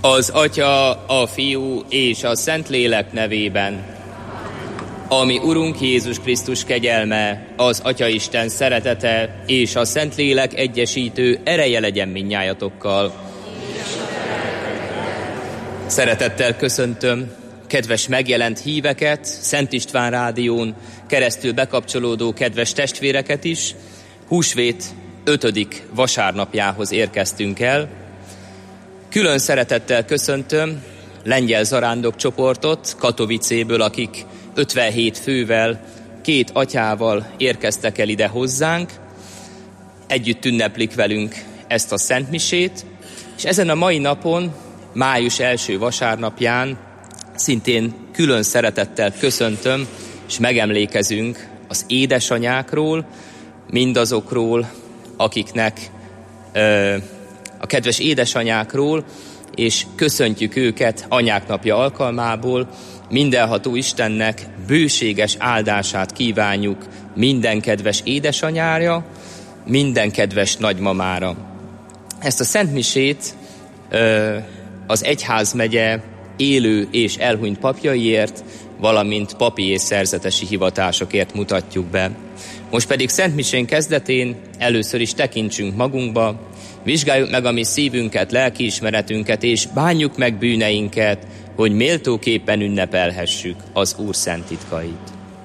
Az Atya, a Fiú és a Szentlélek nevében. Ami Urunk Jézus Krisztus kegyelme, az Atyaisten szeretete és a Szentlélek egyesítő ereje legyen mindnyájatokkal. Szeretettel köszöntöm kedves megjelent híveket, Szent István Rádión keresztül bekapcsolódó kedves testvéreket is. Húsvét 5. vasárnapjához érkeztünk el. Külön szeretettel köszöntöm lengyel zarándok csoportot Katowicéből, akik 57 fővel, 2 atyával érkeztek el ide hozzánk. Együtt ünneplik velünk ezt a szentmisét, és ezen a mai napon, május 1. vasárnapján szintén külön szeretettel köszöntöm, és megemlékezünk az édesanyákról, mindazokról, akiknek a kedves édesanyákról, és köszöntjük őket Anyák Napja alkalmából. Mindenható Istennek bőséges áldását kívánjuk minden kedves édesanyára, minden kedves nagymamára. Ezt a szentmisét az egyházmegye élő és elhunyt papjaiért, valamint papi és szerzetesi hivatásokért mutatjuk be. Most pedig szentmisén kezdetén először is tekintsünk magunkba, vizsgáljuk meg a mi szívünket, lelkiismeretünket, és bánjuk meg bűneinket, hogy méltóképpen ünnepelhessük az Úr szent titkait.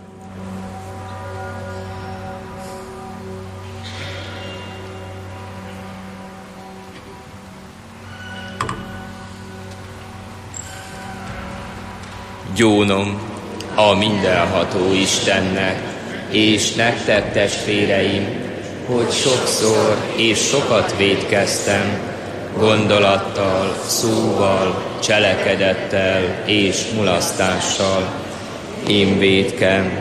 Gyónom a mindenható Istennek, és nektek, testvéreim, hogy sokszor és sokat vétkeztem, gondolattal, szóval, cselekedettel és mulasztással. Én vétkem,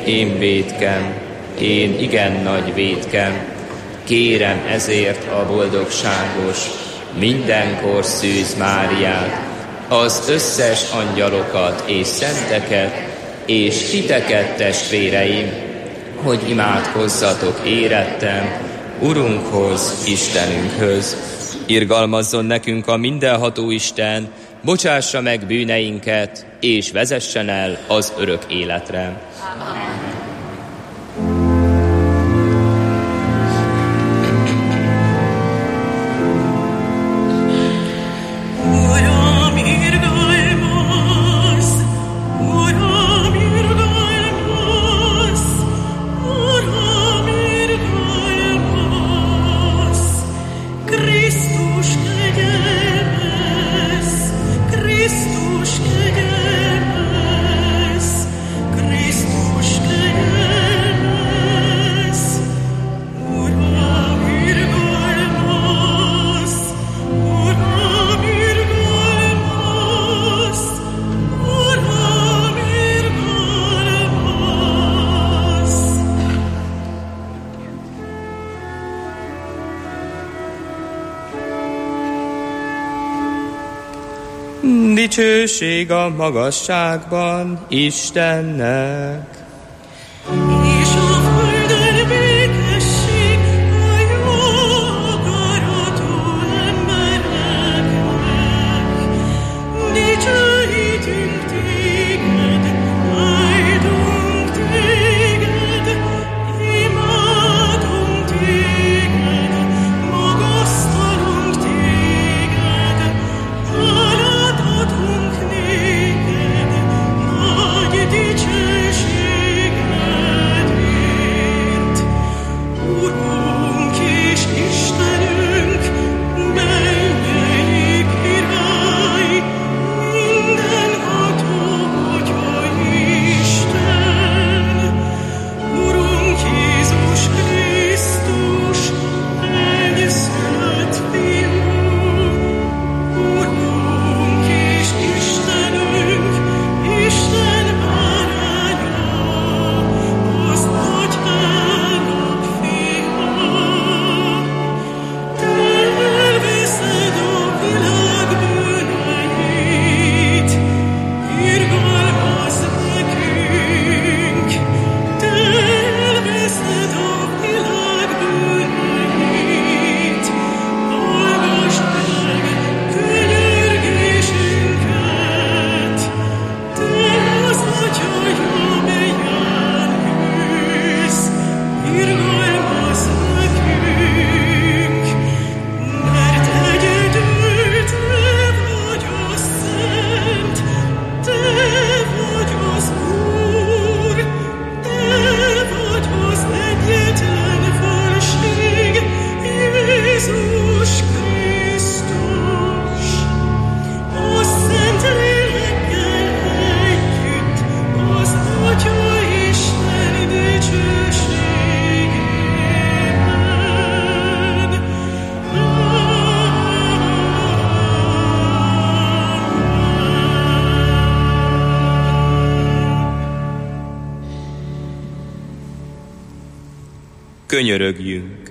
én igen nagy vétkem. Kérem ezért a boldogságos, mindenkor Szűz Máriát, az összes angyalokat és szenteket, és titeket, testvéreim, hogy imádkozzatok érettem Urunkhoz, Istenünkhöz. Irgalmazzon nekünk a mindenható Isten, bocsássa meg bűneinket, és vezessen el az örök életre. Amen. Dicsőség a magasságban Istennek. És a földön békesség a jó akaratú embereknek. Dicsőítünk téged, áldunk téged, imádunk téged, magasztalunk téged, hálát adunk néked, nagy dicsőség. könyörögjünk.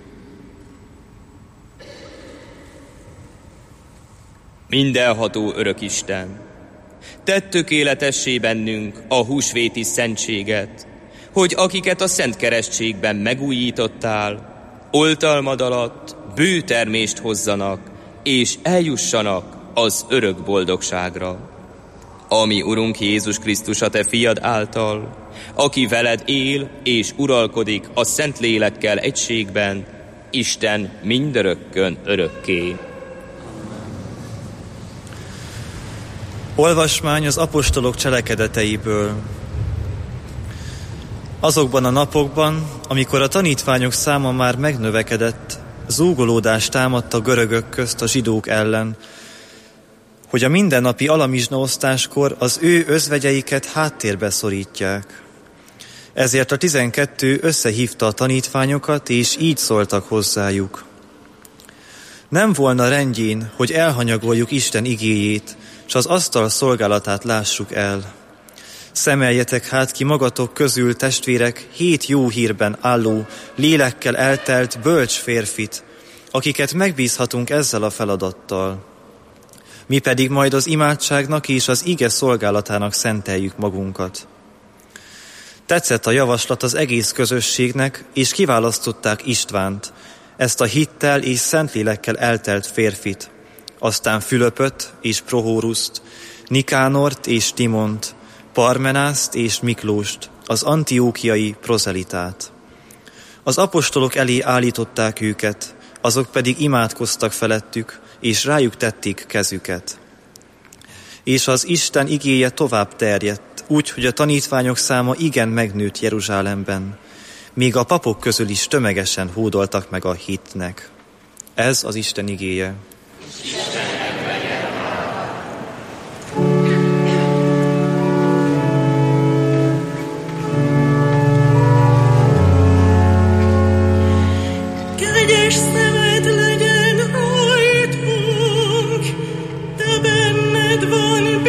Mindenható örök Isten, tedd tökéletessé bennünk a húsvéti szentséget, hogy akiket a szent keresztségben megújítottál, oltalmad alatt bő termést hozzanak, és eljussanak az örök boldogságra. Ami Urunk Jézus Krisztus a te fiad által, aki veled él és uralkodik a Szentlélekkel egységben, Isten mindörökkön örökké. Olvasmány az apostolok cselekedeteiből. Azokban a napokban, amikor a tanítványok száma már megnövekedett, zúgolódás támadt a görögök közt a zsidók ellen, hogy a mindennapi alamizsnaosztáskor az ő özvegyeiket háttérbe szorítják. Ezért a 12 összehívta a tanítványokat, és így szóltak hozzájuk. Nem volna rendjén, hogy elhanyagoljuk Isten igéjét, s az asztal szolgálatát lássuk el. Szemeljetek hát ki magatok közül, testvérek, 7 jó hírben álló, lélekkel eltelt bölcs férfit, akiket megbízhatunk ezzel a feladattal. Mi pedig majd az imádságnak és az ige szolgálatának szenteljük magunkat. Tetszett a javaslat az egész közösségnek, és kiválasztották Istvánt, ezt a hittel és szentlélekkel eltelt férfit, aztán Fülöpöt és Prohóruszt, Nikánort és Timont, Parmenászt és Miklóst, az antiókiai prozelitát. Az apostolok elé állították őket, azok pedig imádkoztak felettük, és rájuk tették kezüket. És az Isten igéje tovább terjedt, úgy, hogy a tanítványok száma igen megnőtt Jeruzsálemben, még a papok közül is tömegesen hódoltak meg a hitnek. Ez az Isten igéje. Kegyes szemed legyen rajtunk, te benned van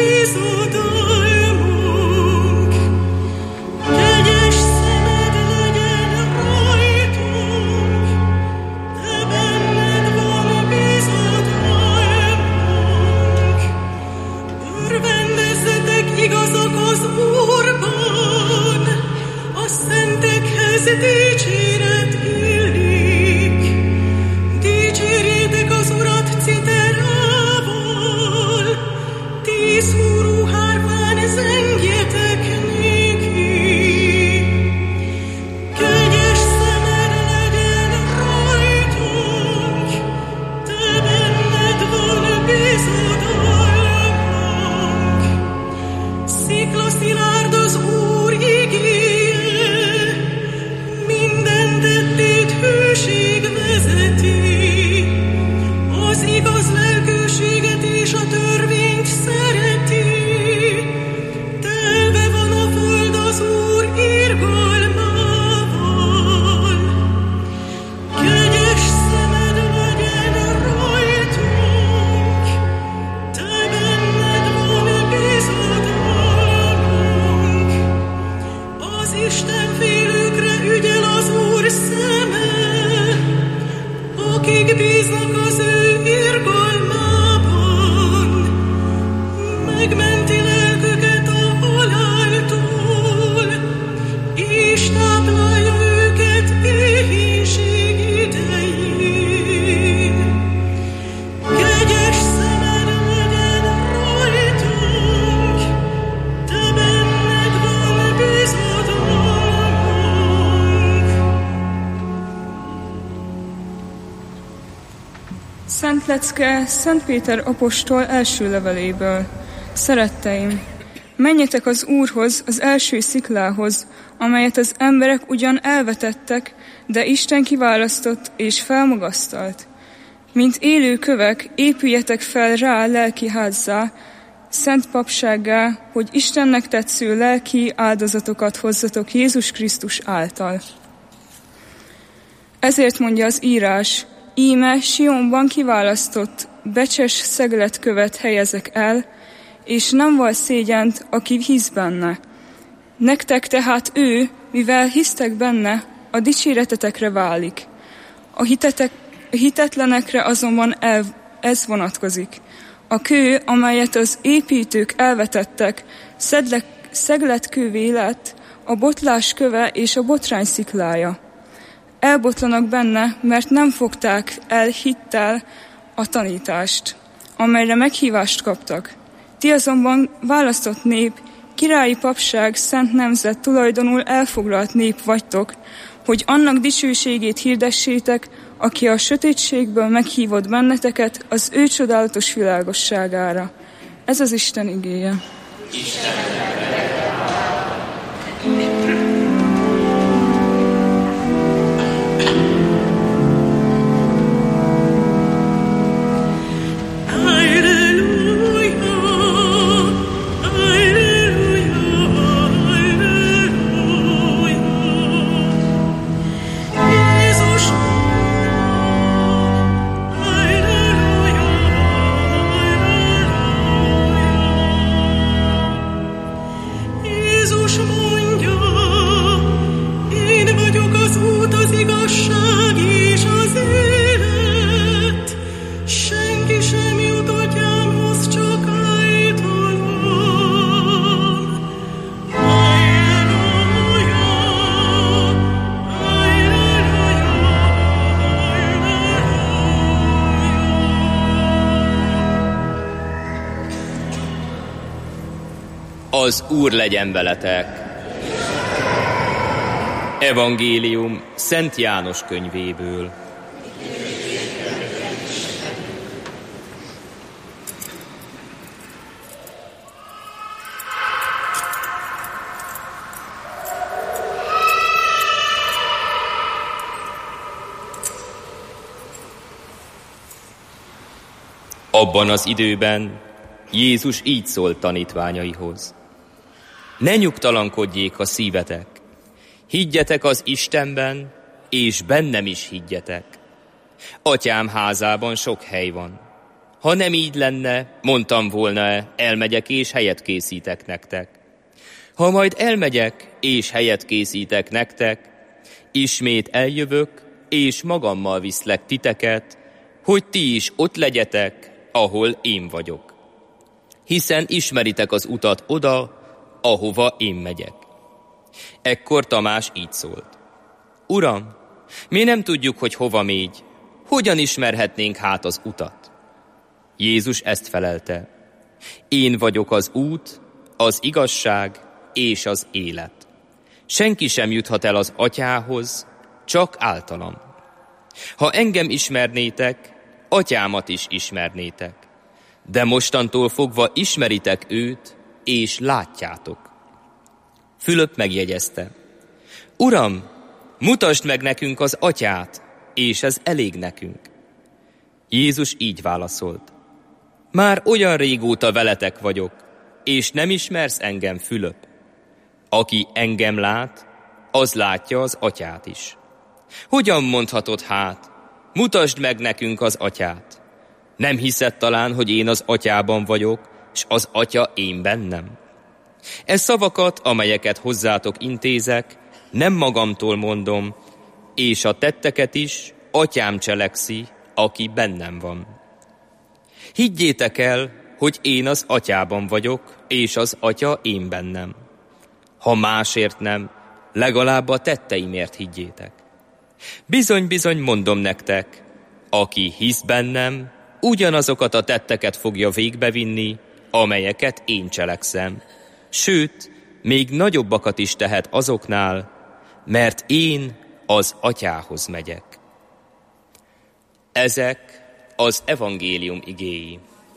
bizodalmunk. Kegyes szemed legyen rajtunk, te benned van bizodalmunk. Örvendezzetek igazak az Úrban, a szentekhez dicséret illik. Dicsérjétek az Urat citerával, 10 húrú hárfán zengjetek néki. Kegyes szemed legyen rajtunk, te benned van bizodalmunk. Sziklaszilárd az Úr igéje, minden tettét hűség vezeti. Az igaz lelkűséget és a törvényt szereti. Telve van a föld az Úr irgalmával. Kegyes szemed legyen rajtunk, te benned van bizodalmunk. Az Isten félőkre ügyel az Úr szeme, akik bíznak az ő irgalmában. Megmenti lelküket a haláltól, és táplálja őket éhínség idején. Kegyes szemed legyen rajtunk, te benned van bizodalmunk. Szent lecke Szent Péter apostol első leveléből. Szeretteim, menjetek az Úrhoz, az első sziklához, amelyet az emberek ugyan elvetettek, de Isten kiválasztott és felmagasztalt. Mint élő kövek, épüljetek fel rá lelki házzá, szent papsággá, hogy Istennek tetsző lelki áldozatokat hozzatok Jézus Krisztus által. Ezért mondja az írás, íme Sionban kiválasztott, becses szegletkövet helyezek el, és nem val szégyent, aki hisz benne. Nektek tehát ő, mivel hisztek benne, a dicséretetekre válik. A hitetlenekre azonban ez vonatkozik. A kő, amelyet az építők elvetettek, szegletkővé lett, a botlás köve és a botrány sziklája. Elbotlanak benne, mert nem fogták el hittel a tanítást, amelyre meghívást kaptak. Ti azonban választott nép, királyi papság, szent nemzet, tulajdonul elfoglalt nép vagytok, hogy annak dicsőségét hirdessétek, aki a sötétségből meghívott benneteket az ő csodálatos világosságára. Ez az Isten igéje. Az Úr legyen veletek! Evangélium Szent János könyvéből. Abban az időben Jézus így szólt tanítványaihoz. Ne nyugtalankodjék a szívetek, higgyetek az Istenben, és bennem is higgyetek. Atyám házában sok hely van. Ha nem így lenne, mondtam volna, elmegyek és helyet készítek nektek. Ha majd elmegyek és helyet készítek nektek, ismét eljövök, és magammal viszlek titeket, hogy ti is ott legyetek, ahol én vagyok. Hiszen ismeritek az utat oda, ahova én megyek. Ekkor Tamás így szólt. Uram, mi nem tudjuk, hogy hova mégy, hogyan ismerhetnénk hát az utat? Jézus ezt felelte. Én vagyok az út, az igazság és az élet. Senki sem juthat el az Atyához, csak általam. Ha engem ismernétek, Atyámat is ismernétek. De mostantól fogva ismeritek őt, és látjátok. Fülöp megjegyezte. Uram, mutasd meg nekünk az Atyát, és ez elég nekünk. Jézus így válaszolt. Már olyan régóta veletek vagyok, és nem ismersz engem, Fülöp. Aki engem lát, az látja az Atyát is. Hogyan mondhatod hát, mutasd meg nekünk az Atyát? Nem hiszed talán, hogy én az Atyában vagyok, s az Atya én bennem? Ez szavakat, amelyeket hozzátok intézek, nem magamtól mondom, és a tetteket is Atyám cselekszi, aki bennem van. Higgyétek el, hogy én az Atyában vagyok, és az Atya én bennem. Ha másért nem, legalább a tetteimért higgyétek. Bizony-bizony mondom nektek, aki hisz bennem, ugyanazokat a tetteket fogja végbevinni, amelyeket én cselekszem. Sőt, még nagyobbakat is tehet azoknál, mert én az Atyához megyek. Ezek az evangélium igéi.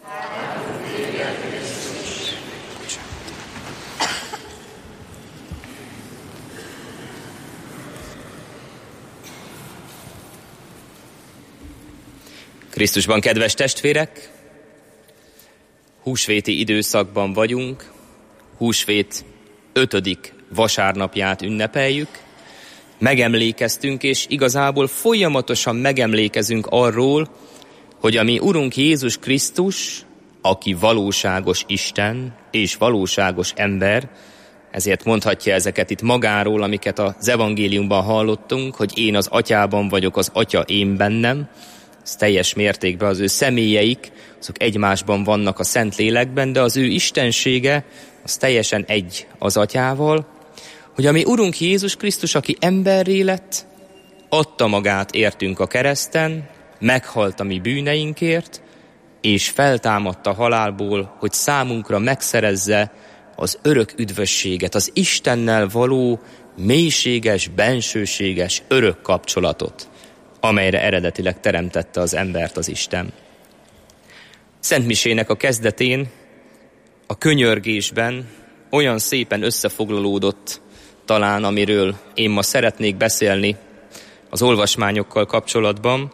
Krisztusban, kedves testvérek, húsvéti időszakban vagyunk, húsvét 5. vasárnapját ünnepeljük, megemlékeztünk, és igazából folyamatosan megemlékezünk arról, hogy a mi Urunk Jézus Krisztus, aki valóságos Isten és valóságos ember, Ezért mondhatja ezeket itt magáról, amiket az evangéliumban hallottunk, hogy én az atyában vagyok, az atya én bennem. Ez teljes mértékben az ő személyeik, azok egymásban vannak a Szentlélekben, de az ő istensége az teljesen egy az atyával, hogy a mi Urunk Jézus Krisztus, aki emberré lett, adta magát értünk a kereszten, meghalt a mi bűneinkért, és feltámadt a halálból, hogy számunkra megszerezze az örök üdvösséget, az Istennel való mélységes, bensőséges, örök kapcsolatot, amelyre eredetileg teremtette az embert az Isten. Szentmisének a kezdetén, a könyörgésben olyan szépen összefoglalódott talán, amiről én ma szeretnék beszélni az olvasmányokkal kapcsolatban.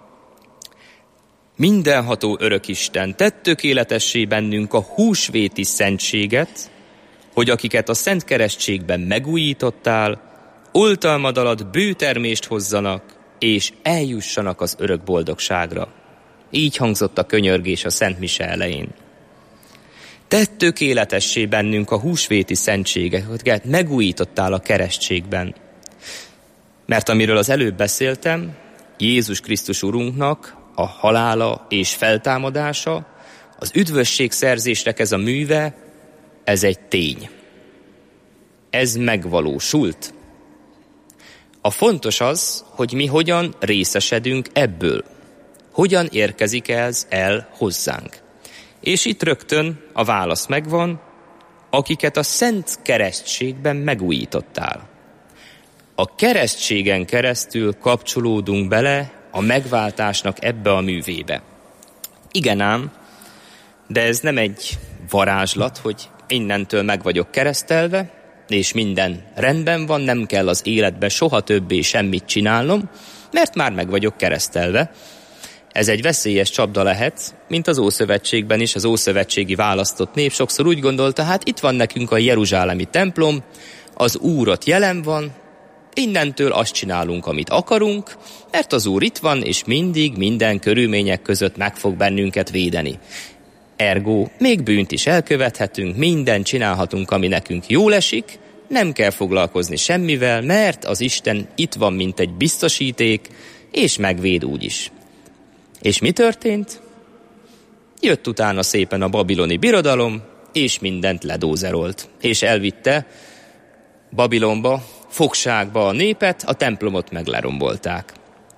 Mindenható örök Isten, tedd tökéletessé bennünk a húsvéti szentséget, hogy akiket a szent keresztségben megújítottál, oltalmad alatt bőtermést hozzanak, és eljussanak az örök boldogságra. Így hangzott a könyörgés a Szent Mise elején. Tedd tökéletessé bennünk a húsvéti szentséget, hogy megújítottál a keresztségben. Mert amiről az előbb beszéltem, Jézus Krisztus Urunknak a halála és feltámadása, az üdvösségszerzésnek ez a műve, ez egy tény. Ez megvalósult. A fontos az, hogy mi hogyan részesedünk ebből. Hogyan érkezik ez el hozzánk. És itt rögtön a válasz megvan, akiket a szent keresztségben megújítottál. A keresztségen keresztül kapcsolódunk bele a megváltásnak ebbe a művébe. Igen ám, de ez nem egy varázslat, hogy innentől meg vagyok keresztelve, és minden rendben van, nem kell az életben soha többé semmit csinálnom, mert már meg vagyok keresztelve. Ez egy veszélyes csapda lehet, mint az Ószövetségben is, az ószövetségi választott nép sokszor úgy gondolta, hát itt van nekünk a jeruzsálemi templom, az Úr ott jelen van, innentől azt csinálunk, amit akarunk, mert az Úr itt van, és mindig, minden körülmények között meg fog bennünket védeni. Ergo, még bűnt is elkövethetünk, mindent csinálhatunk, ami nekünk jól esik, nem kell foglalkozni semmivel, mert az Isten itt van, mint egy biztosíték, és megvéd úgyis. És mi történt? Jött utána szépen a babiloni birodalom, és mindent ledózerolt, és elvitte Babilonba, fogságba a népet, a templomot meg lerombolták.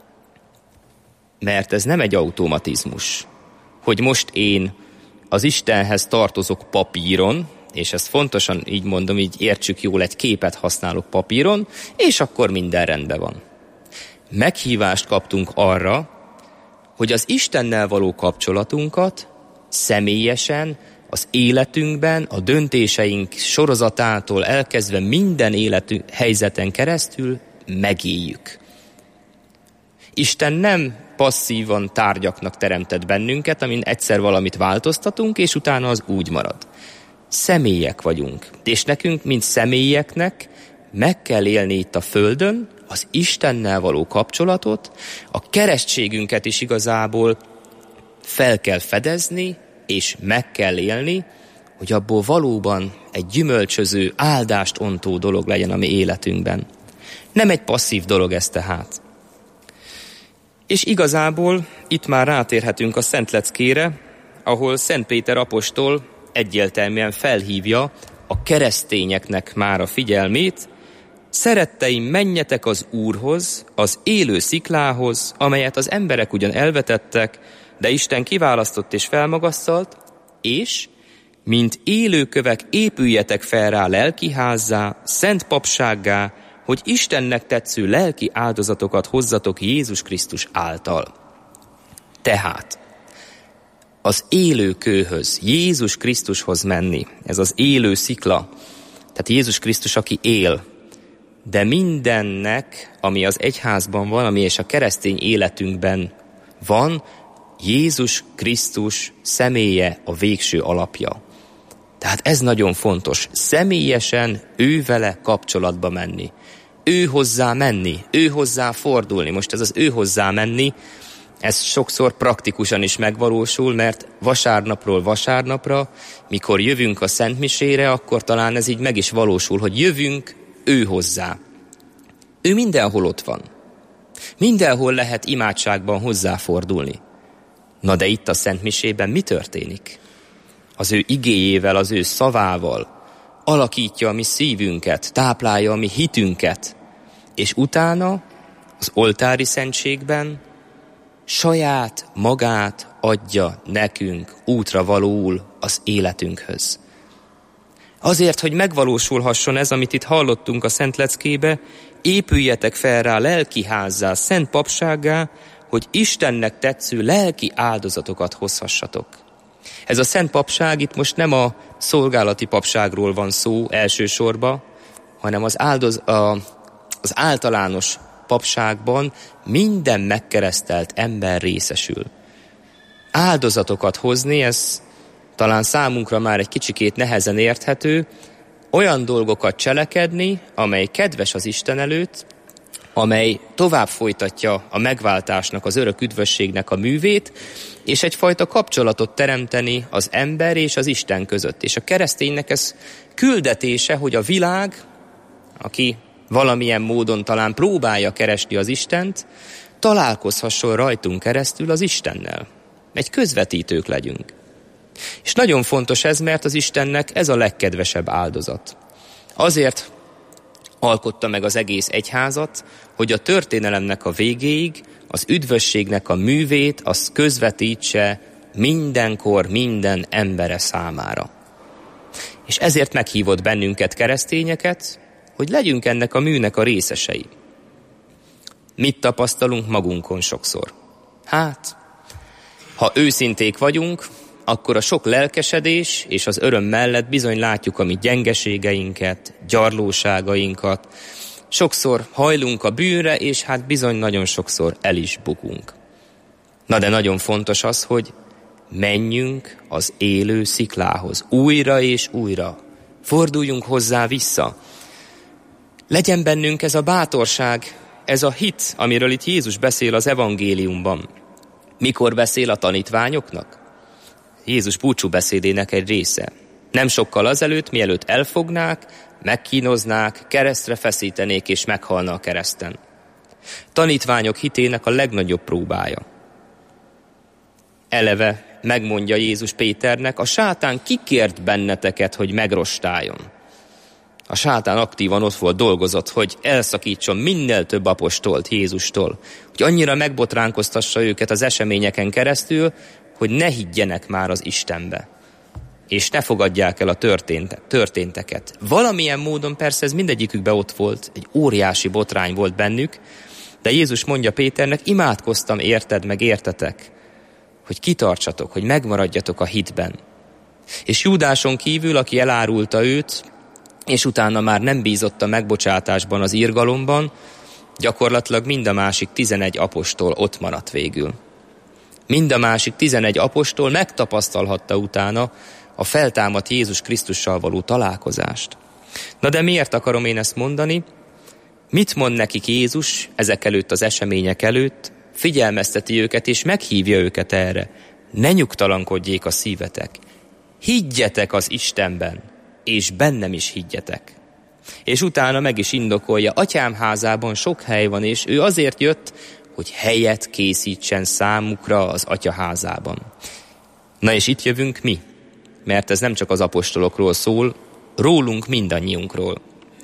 Mert ez nem egy automatizmus, hogy most én az Istenhez tartozok papíron, és ezt fontosan így mondom, így értsük jól, egy képet használok papíron, és akkor minden rendben van. Meghívást kaptunk arra, hogy az Istennel való kapcsolatunkat személyesen, az életünkben, a döntéseink sorozatától elkezdve minden életünk helyzeten keresztül megéljük. Isten nem passzívan tárgyaknak teremtett bennünket, amin egyszer valamit változtatunk, és utána az úgy marad. Személyek vagyunk, és nekünk, mint személyeknek meg kell élni itt a földön az Istennel való kapcsolatot, a keresztségünket is igazából fel kell fedezni, és meg kell élni, hogy abból valóban egy gyümölcsöző, áldást ontó dolog legyen a mi életünkben. Nem egy passzív dolog ez tehát. És igazából itt már rátérhetünk a Szent Leckére, ahol Szent Péter apostol egyértelműen felhívja a keresztényeknek már a figyelmét: szeretteim, menjetek az Úrhoz, az élő sziklához, amelyet az emberek ugyan elvetettek, de Isten kiválasztott és felmagasztalt, és mint élőkövek épüljetek fel rá lelkiházzá, szent papsággá, hogy Istennek tetsző lelki áldozatokat hozzatok Jézus Krisztus által. Tehát az élőkőhöz, Jézus Krisztushoz menni, ez az élő szikla, tehát Jézus Krisztus, aki él, de mindennek, ami az egyházban van, ami és a keresztény életünkben van, Jézus Krisztus személye a végső alapja. Tehát ez nagyon fontos, személyesen ő vele kapcsolatba menni. Ő hozzá menni, ő hozzá fordulni. Most ez az ő hozzá menni, Ez sokszor praktikusan is megvalósul, mert vasárnapról vasárnapra, mikor jövünk a szentmisére, akkor talán ez így meg is valósul, hogy jövünk ő hozzá. Ő mindenhol ott van. Mindenhol lehet imádságban hozzáfordulni. Na de itt a szentmisében mi történik? Az ő igéjével, az ő szavával alakítja a mi szívünket, táplálja a mi hitünket, és utána az oltári szentségben saját magát adja nekünk útra valóul az életünkhöz. Azért, hogy megvalósulhasson ez, amit itt hallottunk a Szent Leckébe, épüljetek fel rá lelkiházzá, szent papsággá, hogy Istennek tetsző lelki áldozatokat hozhassatok. Ez a szent papság, itt most nem a szolgálati papságról van szó elsősorban, hanem az általános papságban minden megkeresztelt ember részesül. Áldozatokat hozni, ez talán számunkra már egy kicsikét nehezen érthető, olyan dolgokat cselekedni, amely kedves az Isten előtt, amely tovább folytatja a megváltásnak, az örök üdvösségnek a művét, és egyfajta kapcsolatot teremteni az ember és az Isten között. És a kereszténynek ez küldetése, hogy a világ, aki valamilyen módon talán próbálja keresni az Istent, találkozhasson rajtunk keresztül az Istennel. Egy közvetítők legyünk. És nagyon fontos ez, mert az Istennek ez a legkedvesebb áldozat. Azért alkotta meg az egész egyházat, hogy a történelemnek a végéig az üdvösségnek a művét az közvetítse mindenkor, minden embere számára. És ezért meghívott bennünket, keresztényeket, hogy legyünk ennek a műnek a részesei. Mit tapasztalunk magunkon sokszor? Hát, ha őszinték vagyunk, akkor a sok lelkesedés és az öröm mellett bizony látjuk a mi gyengeségeinket, gyarlóságainkat. Sokszor hajlunk a bűnre, és hát bizony nagyon sokszor el is bukunk. Na de nagyon fontos az, hogy menjünk az élő sziklához, újra és újra. Forduljunk hozzá vissza. Legyen bennünk ez a bátorság, ez a hit, amiről itt Jézus beszél az evangéliumban. Mikor beszél a tanítványoknak? Jézus búcsúbeszédének egy része. Nem sokkal azelőtt, mielőtt elfognák, megkínoznák, keresztre feszítenék és meghalna a kereszten. Tanítványok hitének a legnagyobb próbája. Eleve megmondja Jézus Péternek, a sátán kikért benneteket, hogy megrostáljon. A sátán aktívan ott volt, dolgozott, hogy elszakítson minél több apostolt Jézustól, hogy annyira megbotránkoztassa őket az eseményeken keresztül, hogy ne higgyenek már az Istenbe, és ne fogadják el a történteket. Valamilyen módon persze ez mindegyikükben ott volt, egy óriási botrány volt bennük, de Jézus mondja Péternek, imádkoztam érted meg értetek, hogy kitartsatok, hogy megmaradjatok a hitben. És Júdáson kívül, aki elárulta őt, és utána már nem bízott a megbocsátásban, az irgalomban, gyakorlatilag mind a másik 11 apostol ott maradt végül. Mind a másik 11 apostol megtapasztalhatta utána a feltámadt Jézus Krisztussal való találkozást. Na de miért akarom én ezt mondani? Mit mond nekik Jézus ezek előtt, az események előtt? Figyelmezteti őket és meghívja őket erre. Ne nyugtalankodjék a szívetek. Higgyetek az Istenben, és bennem is higgyetek. És utána meg is indokolja, atyám házában sok hely van, és ő azért jött, hogy helyet készítsen számukra az atya házában. Na és itt jövünk mi, mert ez nem csak az apostolokról szól, rólunk mindannyiunkról.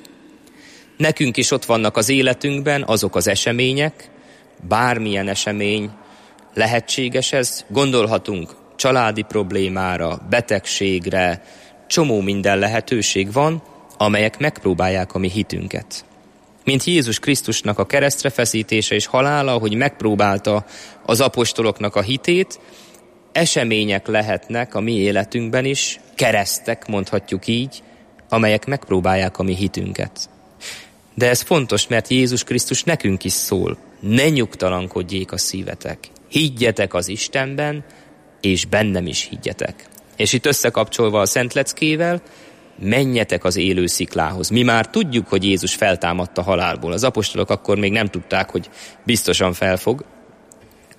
Nekünk is ott vannak az életünkben azok az események, bármilyen esemény lehetséges ez, gondolhatunk családi problémára, betegségre, csomó minden lehetőség van, amelyek megpróbálják a mi hitünket. Mint Jézus Krisztusnak a keresztre feszítése és halála, hogy megpróbálta az apostoloknak a hitét, események lehetnek a mi életünkben is, keresztek, mondhatjuk így, amelyek megpróbálják a mi hitünket. De ez fontos, mert Jézus Krisztus nekünk is szól. Ne nyugtalankodjék a szívetek. Higgyetek az Istenben, és bennem is higgyetek. És itt összekapcsolva a Szent Leckével, menjetek az élő sziklához. Mi már tudjuk, hogy Jézus feltámadt a halálból. Az apostolok akkor még nem tudták, hogy biztosan felfog.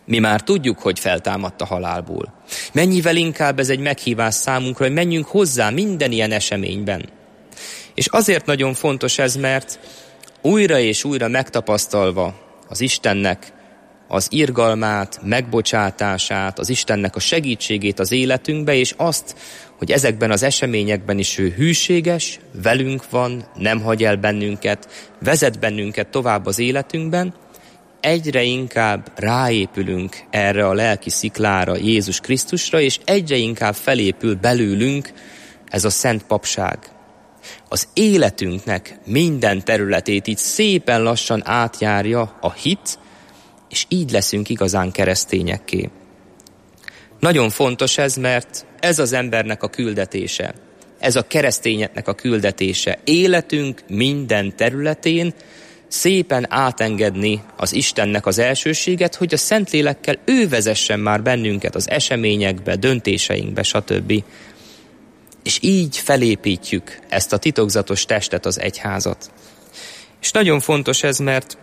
Mi már tudjuk, hogy feltámadt a halálból. Mennyivel inkább ez egy meghívás számunkra, hogy menjünk hozzá minden ilyen eseményben. És azért nagyon fontos ez, mert újra és újra megtapasztalva az Istennek az irgalmát, megbocsátását, az Istennek a segítségét az életünkbe, és azt, hogy ezekben az eseményekben is ő hűséges, velünk van, nem hagy el bennünket, vezet bennünket tovább az életünkben, egyre inkább ráépülünk erre a lelki sziklára, Jézus Krisztusra, és egyre inkább felépül belőlünk ez a szent papság. Az életünknek minden területét így szépen lassan átjárja a hit, és így leszünk igazán keresztényekké. Nagyon fontos ez, mert ez az embernek a küldetése, ez a keresztényeknek a küldetése. Életünk minden területén szépen átengedni az Istennek az elsőséget, hogy a Szentlélekkel ő vezessen már bennünket az eseményekbe, döntéseinkbe, stb. És így felépítjük ezt a titokzatos testet, az egyházat. És nagyon fontos ez, mert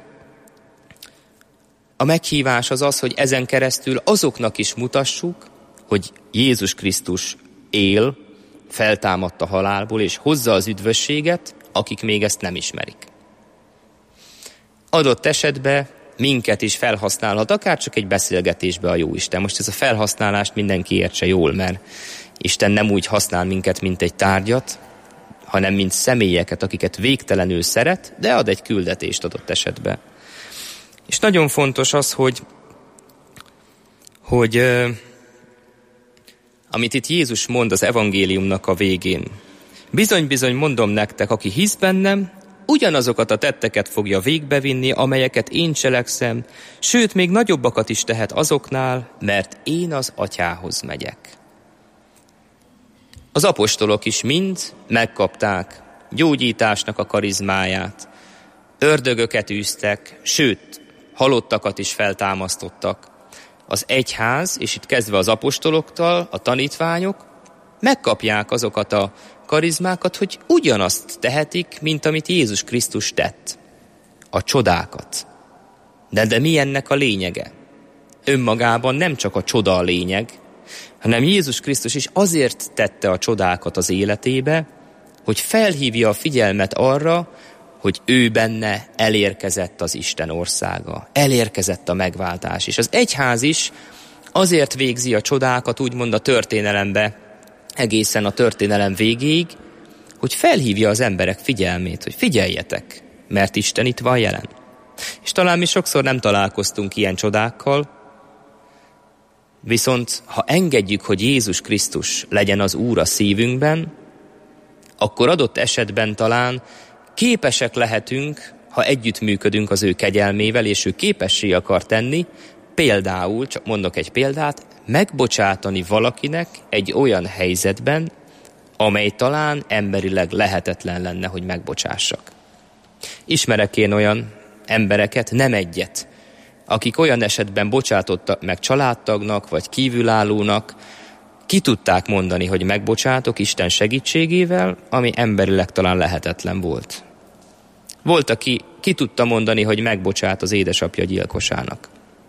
a meghívás az az, hogy ezen keresztül azoknak is mutassuk, hogy Jézus Krisztus él, feltámadt a halálból, és hozza az üdvösséget, akik még ezt nem ismerik. Adott esetben minket is felhasználhat, akár csak egy beszélgetésbe a Jóisten. Most ez a felhasználást mindenki értse jól, mert Isten nem úgy használ minket, mint egy tárgyat, hanem mint személyeket, akiket végtelenül szeret, de ad egy küldetést adott esetben. És nagyon fontos az, hogy amit itt Jézus mond az evangéliumnak a végén. Bizony-bizony mondom nektek, aki hisz bennem, ugyanazokat a tetteket fogja végbevinni, amelyeket én cselekszem, sőt, még nagyobbakat is tehet azoknál, mert én az Atyához megyek. Az apostolok is mind megkapták gyógyításnak a karizmáját, ördögöket űztek, sőt, halottakat is feltámasztottak. Az egyház, és itt kezdve az apostoloktól, a tanítványok megkapják azokat a karizmákat, hogy ugyanazt tehetik, mint amit Jézus Krisztus tett. A csodákat. De mi ennek a lényege? Önmagában nem csak a csoda a lényeg, hanem Jézus Krisztus is azért tette a csodákat az életébe, hogy felhívja a figyelmet arra, hogy ő benne elérkezett az Isten országa, elérkezett a megváltás. És az egyház is azért végzi a csodákat, úgymond a történelembe, egészen a történelem végéig, hogy felhívja az emberek figyelmét, hogy figyeljetek, mert Isten itt van jelen. És talán mi sokszor nem találkoztunk ilyen csodákkal, viszont ha engedjük, hogy Jézus Krisztus legyen az Úr a szívünkben, akkor adott esetben talán képesek lehetünk, ha együttműködünk az ő kegyelmével, és ő képessé akar tenni, például, csak mondok egy példát, megbocsátani valakinek egy olyan helyzetben, amely talán emberileg lehetetlen lenne, hogy megbocsássak. Ismerek én olyan embereket, nem egyet, akik olyan esetben bocsátottak meg családtagnak, vagy kívülállónak, ki tudták mondani, hogy megbocsátok Isten segítségével, ami emberileg talán lehetetlen volt. Volt, aki ki tudta mondani, hogy megbocsát az édesapja gyilkosának.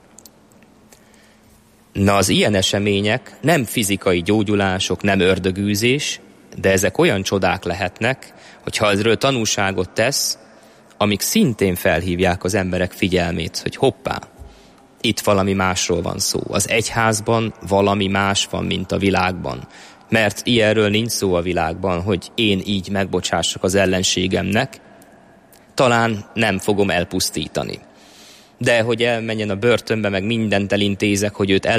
Na, az ilyen események nem fizikai gyógyulások, nem ördögűzés, de ezek olyan csodák lehetnek, hogyha ezről tanúságot tesz, amik szintén felhívják az emberek figyelmét, hogy hoppá, itt valami másról van szó. Az egyházban valami más van, mint a világban. Mert ilyenről nincs szó a világban, hogy én így megbocsássak az ellenségemnek, talán nem fogom elpusztítani. De hogy elmenjen a börtönbe, meg mindent elintézek, hogy őt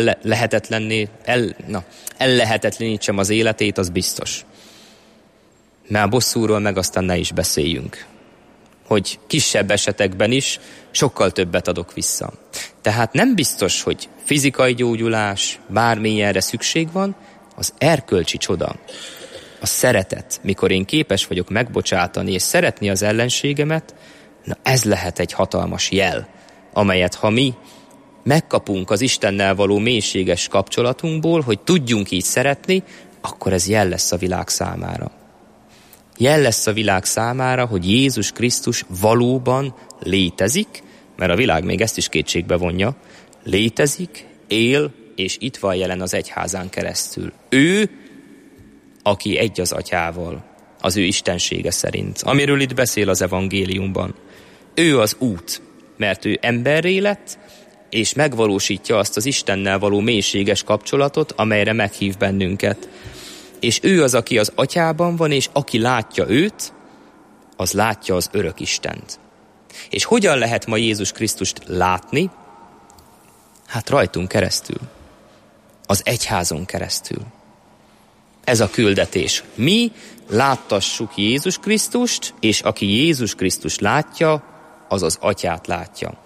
ellehetetlenítsem az életét, az biztos. Mert a bosszúról meg aztán ne is beszéljünk. Hogy kisebb esetekben is sokkal többet adok vissza. Tehát nem biztos, hogy fizikai gyógyulás, bármilyenre szükség van, az erkölcsi csoda, a szeretet, mikor én képes vagyok megbocsátani és szeretni az ellenségemet, na ez lehet egy hatalmas jel, amelyet ha mi megkapunk az Istennel való mélységes kapcsolatunkból, hogy tudjunk így szeretni, akkor ez jel lesz a világ számára. Jel lesz a világ számára, hogy Jézus Krisztus valóban létezik, mert a világ még ezt is kétségbe vonja, létezik, él, és itt van jelen az egyházán keresztül. Ő, aki egy az atyával, az ő istensége szerint, amiről itt beszél az evangéliumban. Ő az út, mert ő emberré lett, és megvalósítja azt az Istennel való mélységes kapcsolatot, amelyre meghív bennünket. És ő az, aki az atyában van, és aki látja őt, az látja az örök Istent. És hogyan lehet ma Jézus Krisztust látni? Hát rajtunk keresztül. Az egyházon keresztül. Ez a küldetés. Mi láttassuk Jézus Krisztust, és aki Jézus Krisztust látja, az az atyát látja.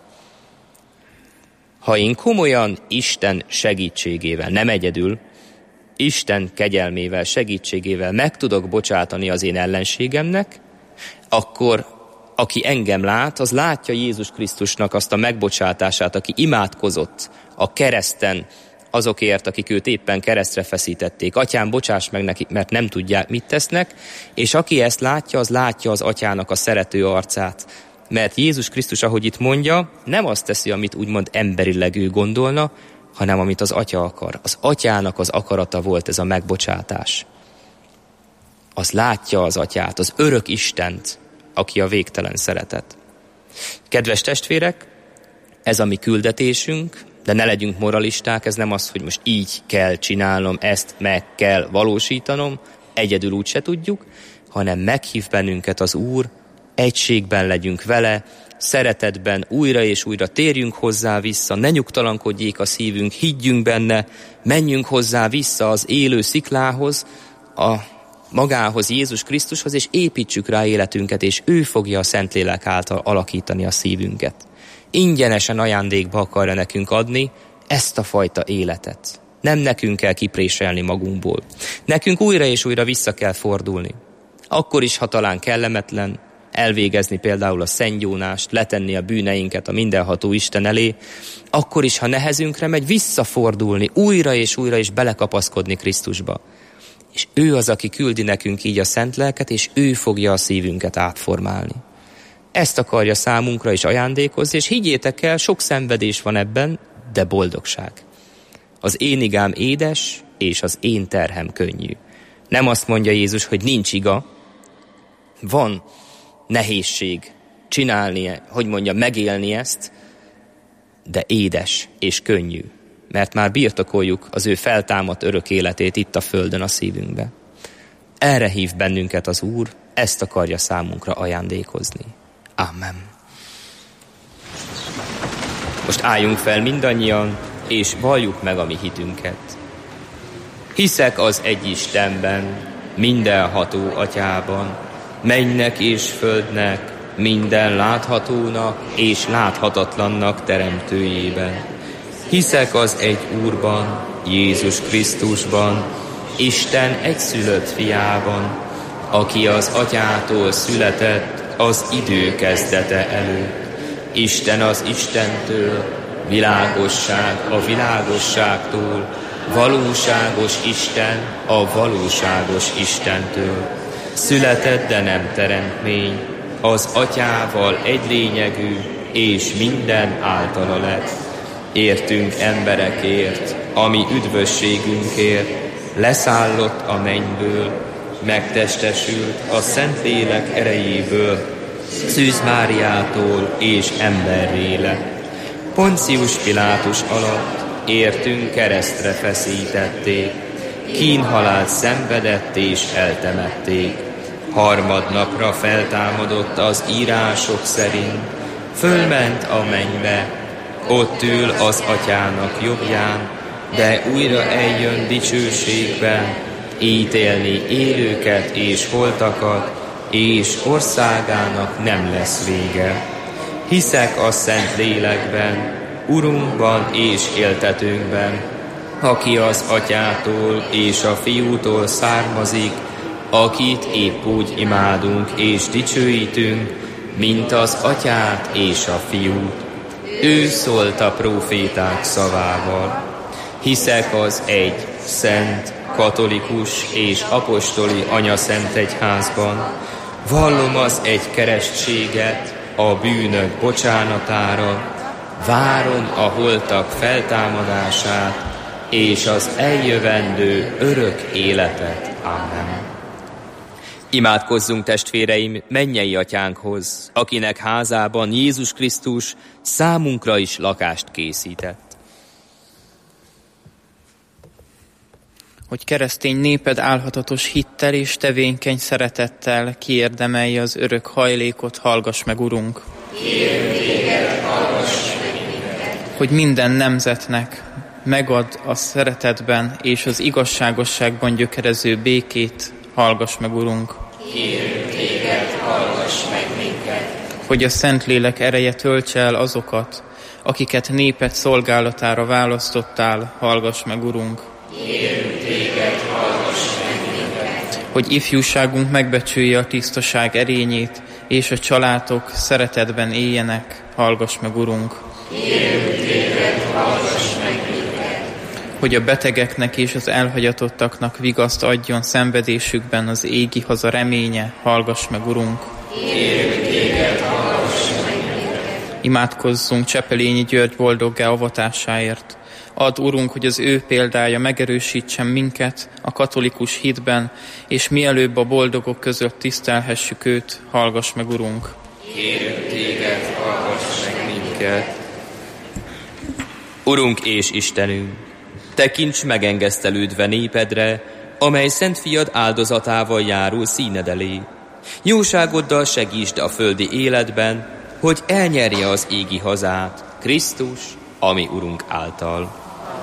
Ha én komolyan Isten segítségével, nem egyedül, Isten kegyelmével, segítségével meg tudok bocsátani az én ellenségemnek, akkor aki engem lát, az látja Jézus Krisztusnak azt a megbocsátását, aki imádkozott a kereszten azokért, akik őt éppen keresztre feszítették. Atyám, bocsáss meg nekik, mert nem tudják, mit tesznek, és aki ezt látja, az látja az atyának a szerető arcát. Mert Jézus Krisztus, ahogy itt mondja, nem azt teszi, amit úgymond emberileg ő gondolna, hanem amit az atya akar. Az atyának az akarata volt ez a megbocsátás. Az látja az atyát, az örök Istent, aki a végtelen szeretet. Kedves testvérek, ez a mi küldetésünk, de ne legyünk moralisták, ez nem az, hogy most így kell csinálnom, ezt meg kell valósítanom, egyedül úgy se tudjuk, hanem meghív bennünket az Úr, egységben legyünk vele, szeretetben újra és újra térjünk hozzá vissza, ne nyugtalankodjék a szívünk, higgyünk benne, menjünk hozzá vissza az élő sziklához, a magához, Jézus Krisztushoz, és építsük rá életünket, és ő fogja a Szentlélek által alakítani a szívünket. Ingyenesen ajándékba akarja nekünk adni ezt a fajta életet. Nem nekünk kell kipréselni magunkból. Nekünk újra és újra vissza kell fordulni. Akkor is, ha talán kellemetlen, elvégezni például a szentgyónást, letenni a bűneinket a mindenható Isten elé, akkor is, ha nehezünkre megy, visszafordulni újra és belekapaszkodni Krisztusba. És ő az, aki küldi nekünk így a szent lelket, és ő fogja a szívünket átformálni. Ezt akarja számunkra is ajándékozni, és higgyétek el, sok szenvedés van ebben, de boldogság. Az én igám édes, és az én terhem könnyű. Nem azt mondja Jézus, hogy nincs iga, van nehézség csinálni, megélni ezt, de édes és könnyű, mert már birtokoljuk az ő feltámadt örök életét itt a földön a szívünkbe. Erre hív bennünket az Úr, ezt akarja számunkra ajándékozni. Amen. Most álljunk fel mindannyian, és valljuk meg a mi hitünket. Hiszek az egy Istenben, mindenható Atyában, mennynek és földnek, minden láthatónak és láthatatlannak teremtőjében. Hiszek az egy Úrban, Jézus Krisztusban, Isten egyszülött fiában, aki az Atyától született az idő kezdete előtt. Isten az Istentől, világosság a világosságtól, valóságos Isten a valóságos Istentől. Született, de nem teremtmény, az Atyával egy lényegű, és minden általa lett. Értünk emberekért, ami üdvösségünkért, leszállott a mennyből, megtestesült a Szentlélek erejéből, Szűz Máriától és emberré lett. Poncius Pilátus alatt értünk keresztre feszítették, kínhalált szenvedett és eltemették. Harmadnapra feltámadott az írások szerint, fölment a mennybe, ott ül az Atyának jobbján, de újra eljön dicsőségben, ítélni élőket és holtakat, és országának nem lesz vége. Hiszek a Szent Lélekben, Urunkban és éltetőnkben, aki az Atyától és a Fiútól származik, akit épp úgy imádunk és dicsőítünk, mint az Atyát és a Fiút. Ő szólt a próféták szavával. Hiszek az egy, szent, katolikus és apostoli anyaszent egyházban, vallom az egy keresztséget a bűnök bocsánatára, várom a holtak feltámadását és az eljövendő örök életet. Amen. Imádkozzunk, testvéreim, mennyei atyánkhoz, akinek házában Jézus Krisztus számunkra is lakást készített. Hogy keresztény néped álhatatos hittel és tevékeny szeretettel kiérdemelje az örök hajlékot, hallgass meg, Urunk. Kérünk téged, hallgass meg minket. Hogy minden nemzetnek megad a szeretetben és az igazságosságban gyökerező békét, hallgass meg, Urunk. Kérünk téged, hallgass meg minket. Hogy a Szentlélek ereje töltse el azokat, akiket néped szolgálatára választottál, hallgass meg, Urunk. Kérünk téged, hallgass meg minket. Hogy ifjúságunk megbecsülje a tisztaság erényét, és a családok szeretetben éljenek, hallgass meg, Urunk. Kérünk téged, hallgass meg minket. Hogy a betegeknek és az elhagyatottaknak vigaszt adjon szenvedésükben az égi haza reménye, hallgass meg, Urunk. Kérünk téged, hallgass meg minket. Imádkozzunk Csepelényi György boldoggá avatásáért. Add, Urunk, hogy az ő példája megerősítsen minket a katolikus hitben, és mielőbb a boldogok között tisztelhessük őt, hallgass meg, Urunk. Kérünk téged, hallgass meg minket. Urunk és Istenünk, tekints megengesztelődve népedre, amely szent fiad áldozatával járul színed elé. Jóságoddal segítsd a földi életben, hogy elnyerje az égi hazát, Krisztus, ami Urunk által.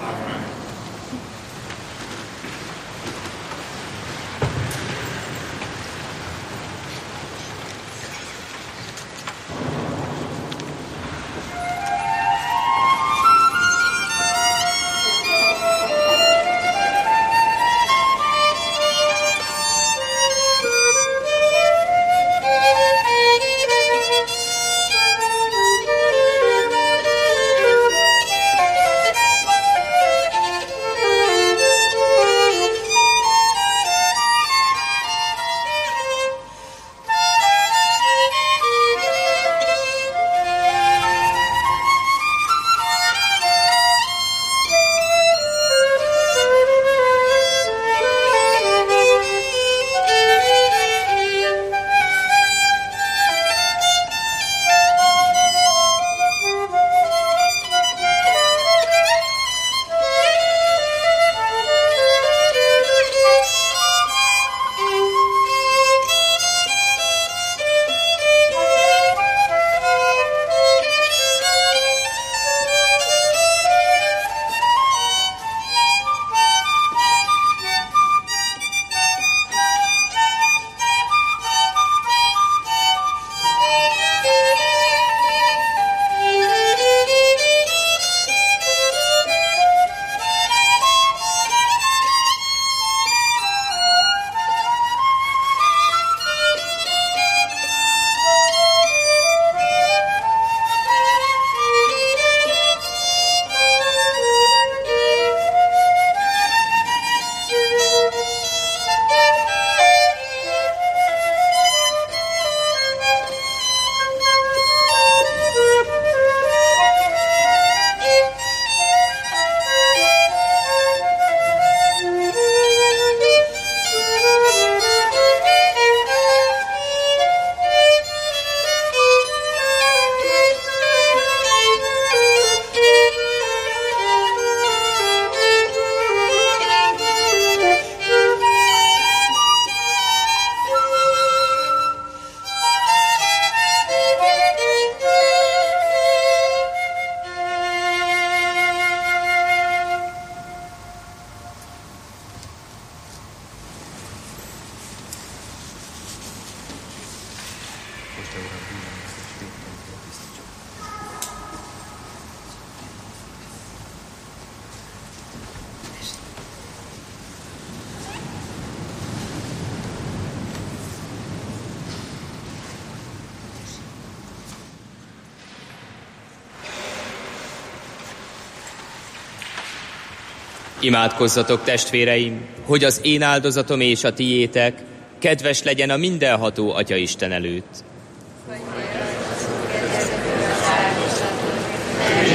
Imádkozzatok, testvéreim, hogy az én áldozatom és a tiétek kedves legyen a mindenható Atyaisten előtt. Hogy az ő kedvező áldozatot,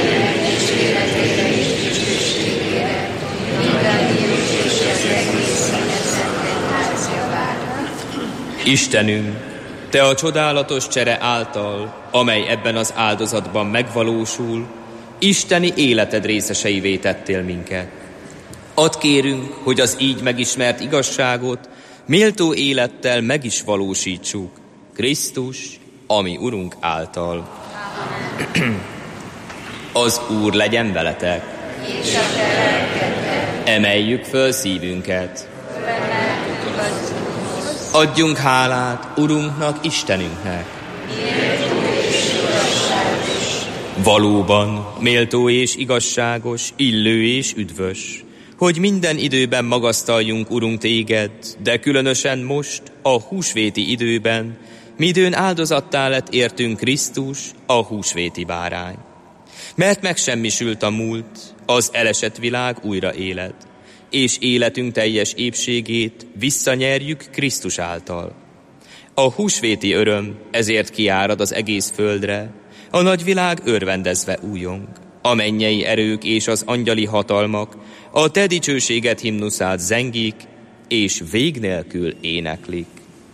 Istenünk, Te a csodálatos csere által, amely ebben az áldozatban megvalósul, isteni életed részeseivé tettél minket. Add kérünk, hogy az így megismert igazságot méltó élettel meg is valósítsuk, Krisztus, ami Urunk által. Az Úr legyen veletek. És a te lelkedben. Emeljük föl szívünket. Adjunk hálát Urunknak, Istenünknek. Valóban méltó és igazságos, illő és üdvös, hogy minden időben magasztaljunk, Urunk, téged, de különösen most, a húsvéti időben, midőn áldozattá lett értünk Krisztus, a húsvéti bárány. Mert megsemmisült a múlt, az elesett világ újra élet, és életünk teljes épségét visszanyerjük Krisztus által. A húsvéti öröm ezért kiárad az egész földre, a nagy világ örvendezve újong, a mennyei erők és az angyali hatalmak a te dicsőséget himnuszát zengik, és vég nélkül éneklik.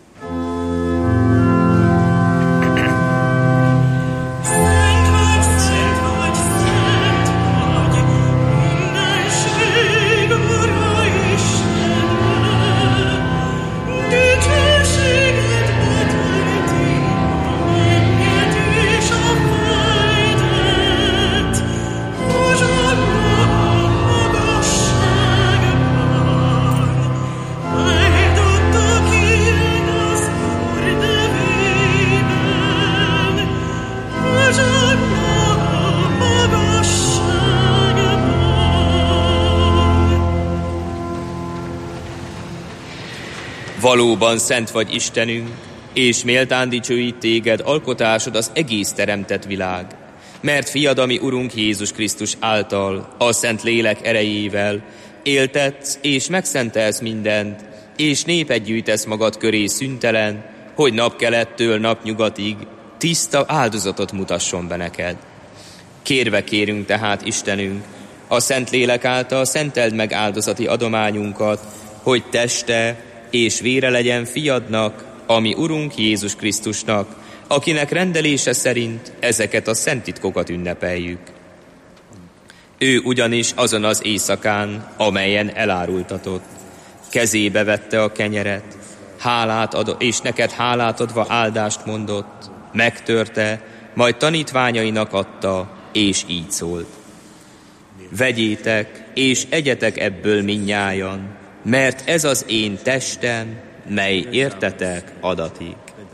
Valóban szent vagy Istenünk, és méltán dicsőít téged alkotásod az egész teremtett világ, mert fiad, ami Urunk Jézus Krisztus által, a Szent Lélek erejével éltetsz és megszentelsz mindent, és népet gyűjtesz magad köré szüntelen, hogy napkelettől napnyugatig tiszta áldozatot mutasson be neked. Kérve kérünk tehát, Istenünk, a Szent Lélek által szenteld meg áldozati adományunkat, hogy teste és vére legyen fiadnak, ami Urunk Jézus Krisztusnak, akinek rendelése szerint ezeket a szent titkokat ünnepeljük. Ő ugyanis azon az éjszakán, amelyen elárultatott, kezébe vette a kenyeret, és neked hálát adva áldást mondott, megtörte, majd tanítványainak adta, és így szólt. Vegyétek, és egyetek ebből mindnyájan, mert ez az én testem, mely értetek adatik.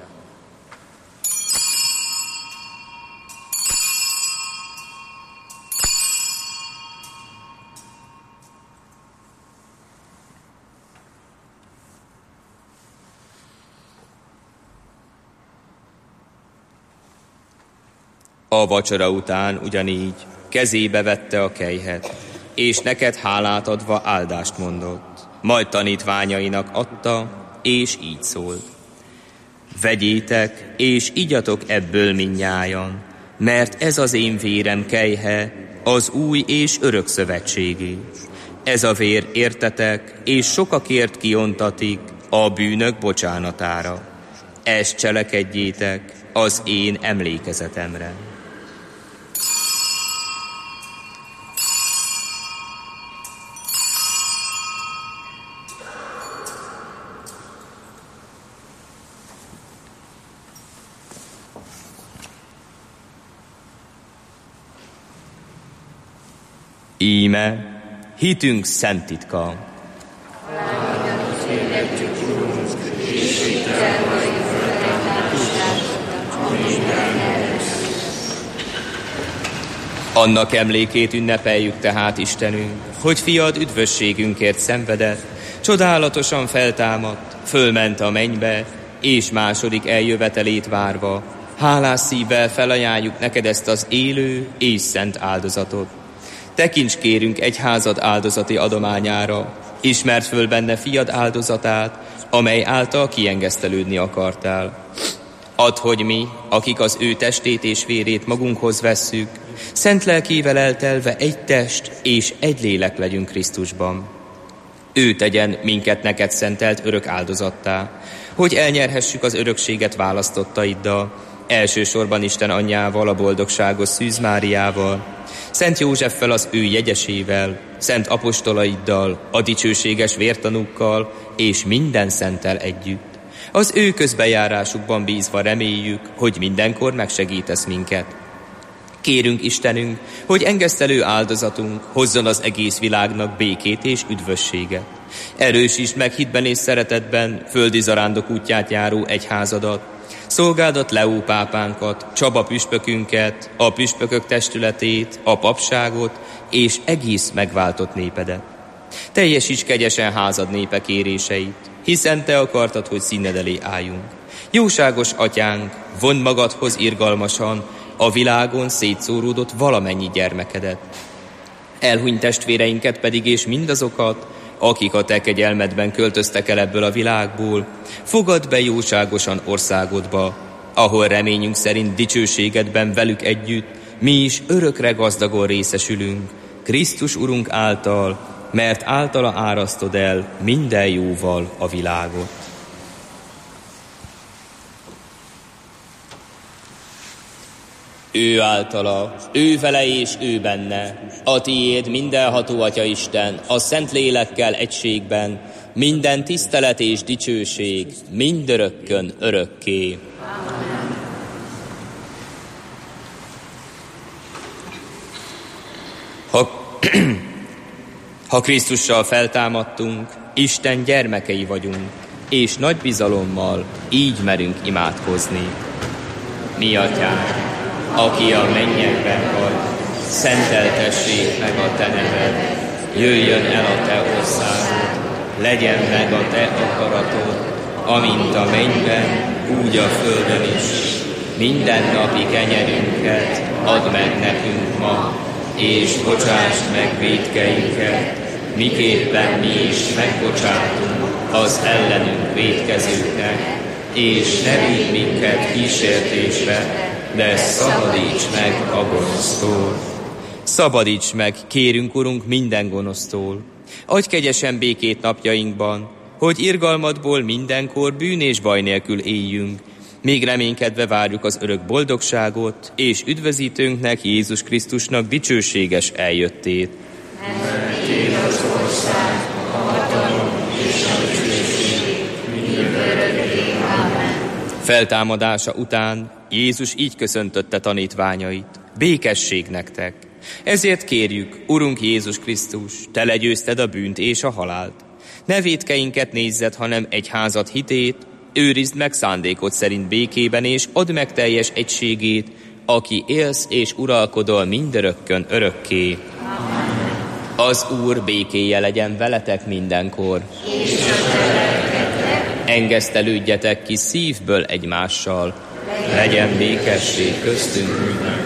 A vacsora után ugyanígy kezébe vette a kelyhet, és neked hálát adva áldást mondott. Majd tanítványainak adta, és így szólt. Vegyétek, és igyatok ebből mindnyájan, mert ez az én vérem kelyhe, az új és örök szövetségé. Ez a vér értetek, és sokakért kiontatik a bűnök bocsánatára. Ezt cselekedjétek az én emlékezetemre. Íme hitünk szent titka. Annak emlékét ünnepeljük tehát, Istenünk, hogy fiad üdvösségünkért szenvedett, csodálatosan feltámadt, fölment a mennybe, és második eljövetelét várva, hálás szívvel felajánljuk neked ezt az élő és szent áldozatot. Tekints kérünk egyházad áldozati adományára, ismerd föl benne fiad áldozatát, amely által kiengesztelődni akartál. Add, hogy mi, akik az ő testét és vérét magunkhoz vesszük, szent lelkével eltelve egy test és egy lélek legyünk Krisztusban. Ő tegyen minket neked szentelt örök áldozattá, hogy elnyerhessük az örökséget választottaiddal, elsősorban Isten anyjával, a boldogságos Szűz Máriával, Szent Józseffel az ő jegyesével, szent apostolaiddal, a dicsőséges vértanúkkal és minden szenttel együtt. Az ő közbejárásukban bízva reméljük, hogy mindenkor megsegítesz minket. Kérünk Istenünk, hogy engesztelő áldozatunk hozzon az egész világnak békét és üdvösséget. Erősítsd meg hitben és szeretetben földi zarándok útját járó egyházadat, szolgádat Leó pápánkat, Csaba püspökünket, a püspökök testületét, a papságot és egész megváltott népedet. Teljesíts kegyesen házad népe kéréseit, hiszen te akartad, hogy színed elé álljunk. Jóságos atyánk, vondd magadhoz irgalmasan a világon szétszóródott valamennyi gyermekedet. Elhunyt testvéreinket pedig és mindazokat, akik a te kegyelmedben költöztek el ebből a világból, fogadd be jóságosan országodba, ahol reményünk szerint dicsőségedben velük együtt mi is örökre gazdagon részesülünk, Krisztus Urunk által, mert általa árasztod el minden jóval a világot. Ő általa, ő vele és ő benne, a tiéd mindenható Atya Isten, a Szent Lélekkel egységben, minden tisztelet és dicsőség, mindörökkön örökké. Ha Krisztussal feltámadtunk, Isten gyermekei vagyunk, és nagy bizalommal így merünk imádkozni. Mi Atyánk, aki a mennyekben vagy, szenteltessék meg a te neved, jöjjön el a te országod, legyen meg a te akaratod, amint a mennyben, úgy a földön is. Mindennapi kenyerünket add meg nekünk ma, és bocsásd meg vétkeinket, miképpen mi is megbocsátunk az ellenünk vétkezőknek, és ne vigy minket kísértésbe, de szabadíts meg a gonosztól. Szabadíts meg, kérünk, Urunk, minden gonosztól. Adj kegyesen békét napjainkban, hogy irgalmadból mindenkor bűn és baj nélkül éljünk, még reménykedve várjuk az örök boldogságot, és üdvözítőnknek, Jézus Krisztusnak dicsőséges eljöttét. Mert az ország, a hatalom és a dicsőség mindörökké. Amen. Feltámadása után Jézus így köszöntötte tanítványait: békesség nektek! Ezért kérjük, Urunk Jézus Krisztus, te legyőzted a bűnt és a halált. Ne vétkeinket nézzed, hanem egyházad hitét, őrizd meg szándékod szerint békében, és add meg teljes egységét, aki élsz és uralkodol mindörökkön örökké. Amen. Az Úr békéje legyen veletek mindenkor. Engesztelődjetek ki szívből egymással. Legyen békesség köztünk mindenkor.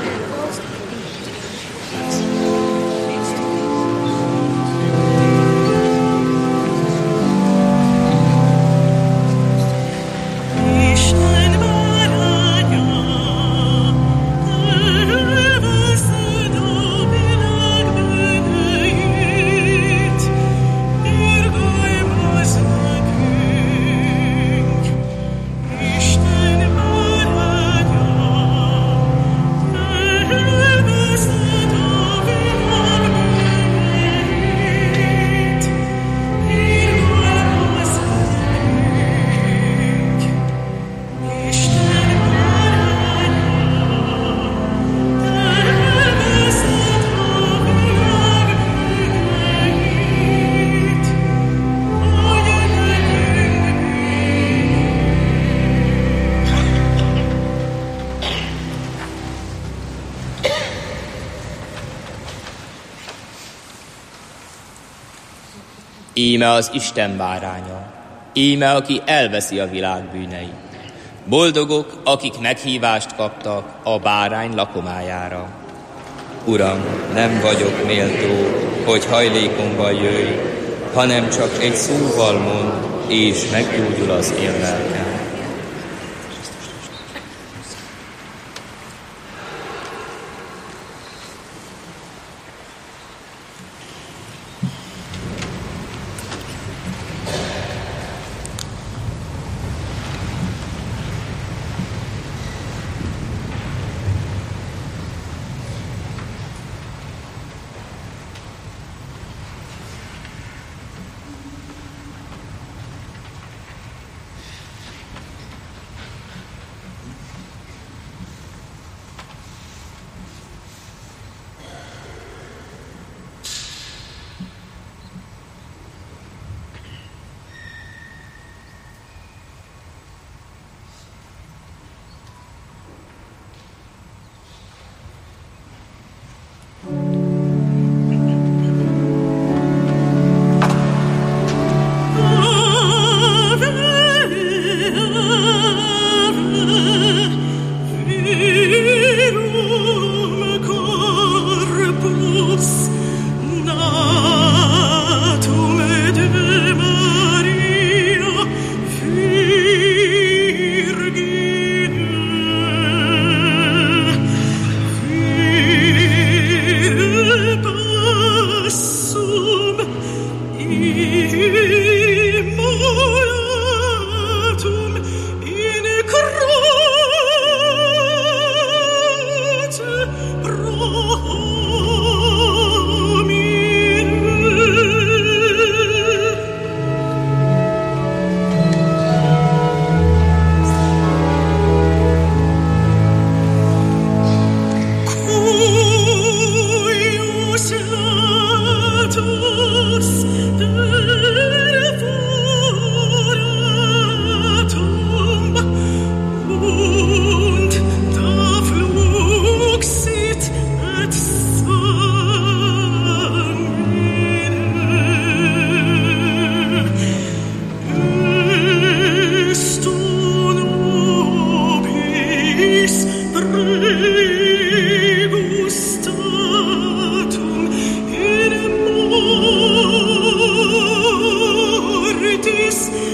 Íme az Isten báránya, íme aki elveszi a világ bűneit. Boldogok, akik meghívást kaptak a bárány lakomájára. Uram, nem vagyok méltó, hogy hajlékomban jöjj, hanem csak egy szóval mondd, és meggyógyul az én lelkem.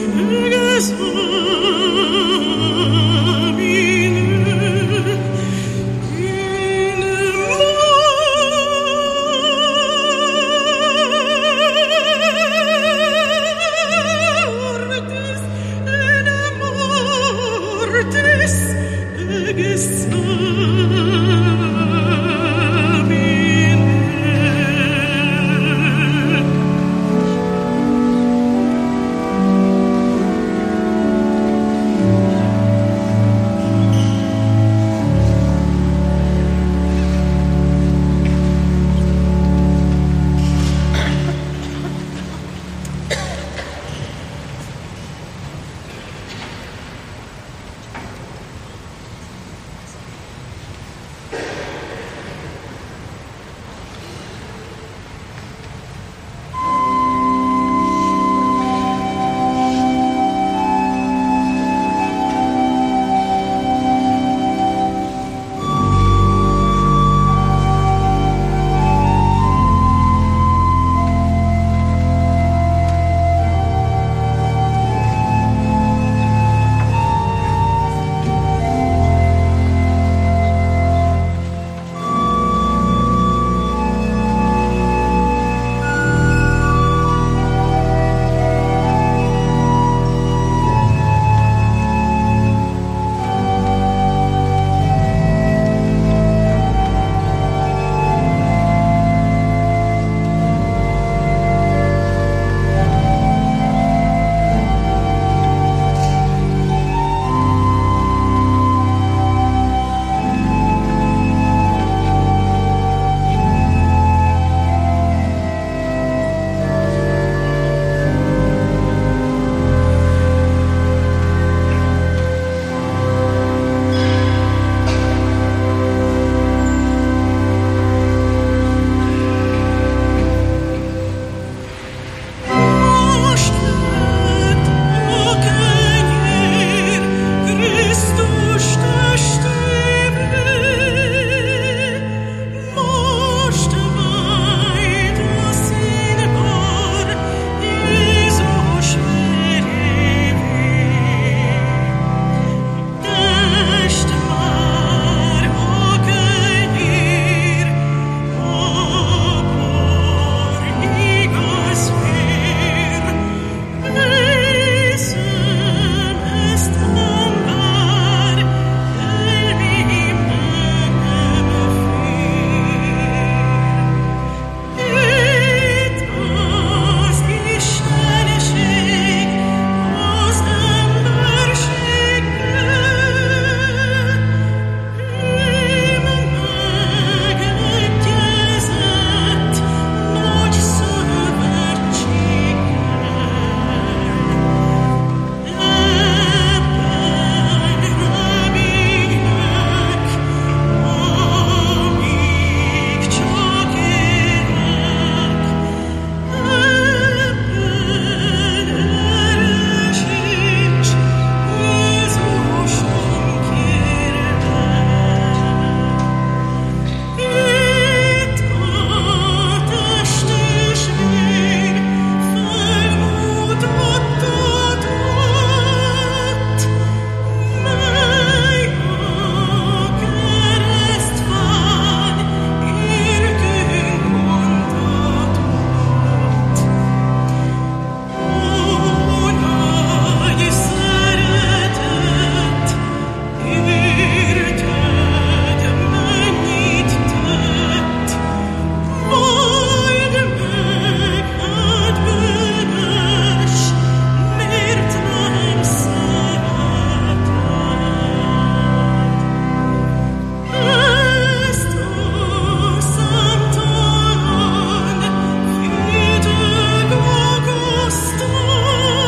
Gesù